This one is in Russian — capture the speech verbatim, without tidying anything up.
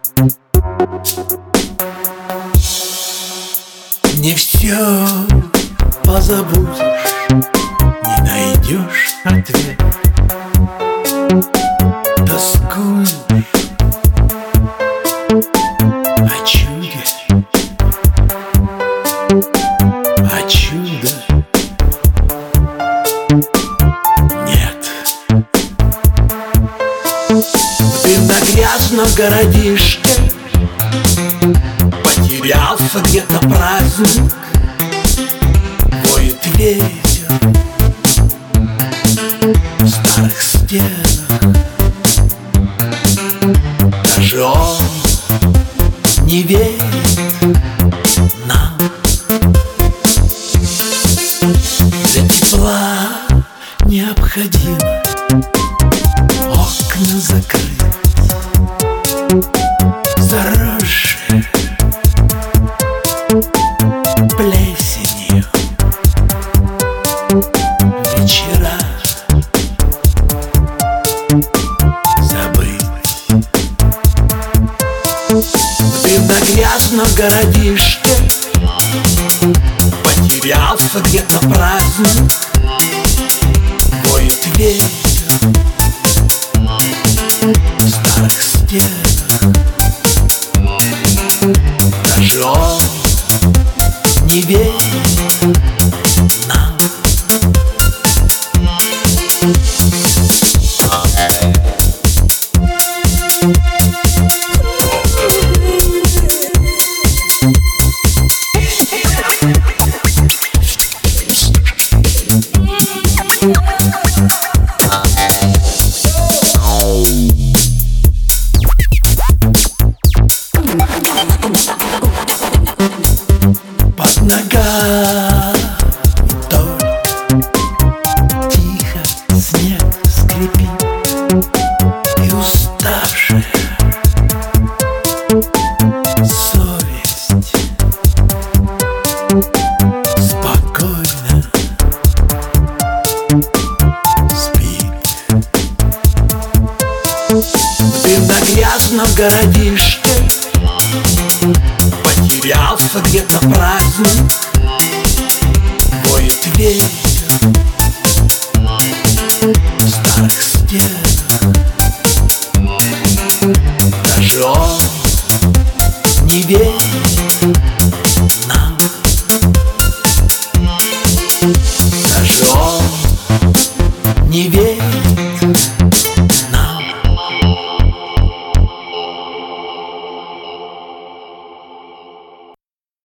Не все позабудешь, не найдешь ответ. Тоскуешь о чуде, а чуда нет. Ты на грязном городишке потерялся где-то праздник. Воет ветер в старых стенах. Даже он не верит нам. Для тепла необходимо окна закрыть, заросшие плесенью вечера, забыть. Ты на грязном городишке потерялся где-то праздник. Воет ветер в старых стенах. Даже он не верит нам. Под ногами только тихо снег скрипит, и уставшая совесть спокойно спит. Ты на грязном городишке потерялся где-то праздник. Воет ветер в старых стенах. Даже он не верит